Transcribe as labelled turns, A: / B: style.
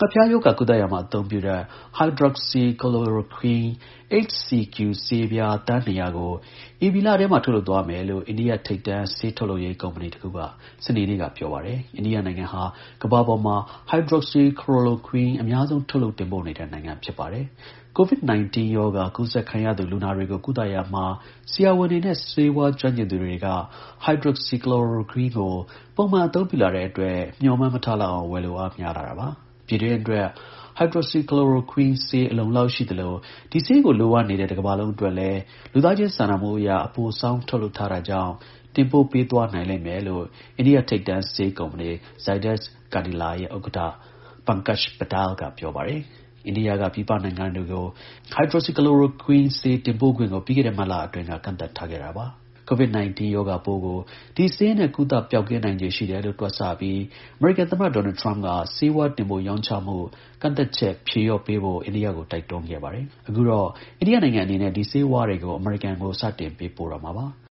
A: ဖျားရောဂါကုသရာမှာအသုံးပြုတဲ့ hydroxychloroquine HCQ ဆေးပြားသန်း 200 ကို ဧပြီလထဲမှာထုတ်လုပ်သွားမယ်လို့ အိန္ဒိယထိပ်တန်းဆေးထုတ်လုပ်ရေးကုမ္ပဏီတစ်ခုက စနေနေ့ကပြောပါတယ်။ အိန္ဒိယနိုင်ငံဟာ ကမ္ဘာပေါ်မှာ hydroxychloroquine အများဆုံးထုတ်လုပ်တင်ပို့နေတဲ့နိုင်ငံဖြစ်ပါတယ်။ COVID-19 ရောဂါကူးစက်ခံရသူလူနာတွေကိုကုသရာမှာ ဆရာဝန်တွေနဲ့ဆေးဝါးကျွမ်းကျင်သူတွေက hydroxychloroquine ကို ပုံမှန်အသုံးပြုလာတဲ့အတွက် မျှော်မှန်းမထားလောက်အောင် ဝယ်လိုအားများလာတာပါ။ ပြည်တွင်းအတွက် hydroxychloroquine ဆေးအလုံအလောက်ရှိသလို ဒီဆေးကိုလိုအပ်နေတဲ့တစ်ကမ္ဘာလုံးအတွက်လည်း လူသားချင်းစာနာမှုအရ အပိုဆောင်းထုတ်လုပ်ထားတာကြောင့် တင်ပို့ပေးသွားနိုင်လိမ့်မယ်လို့ အိန္ဒိယထိပ်တန်းဆေးကုမ္ပဏီ Zydus Cadila ရဲ့ ဥက္ကဌ Pankaj Patel က ပြောပါတယ်။ အိန္ဒိယက ပြည်ပနိုင်ငံတွေကို hydroxychloroquine ဆေးတင်ပို့ခွင့်ကို ပြီးခဲ့တဲ့ မတ်လအတွင်းက ကန့်သတ်ထားခဲ့တာပါ။ COVID-19 ရောဂါပိုးကို ဒီဆေးနဲ့ ကုသပျောက်ကင်းနိုင်ခြေရှိတယ်လို့ တွက်ဆပြီး အမေရိကန်သမ္မတ ဒေါ်နယ်ထရမ့်က ဆေးဝါးတင်ပို့ရောင်းချမှု ကန့်သတ်ချက် ဖြေလျော့ပေးဖို့ အိန္ဒိယကို တိုက်တွန်းခဲ့ပါတယ်။ အခုတော့ အိန္ဒိယနိုင်ငံအနေနဲ့ ဒီဆေးဝါးတွေကို အမေရိကန်ကို စတင်ပေးပို့တော့မှာပါ။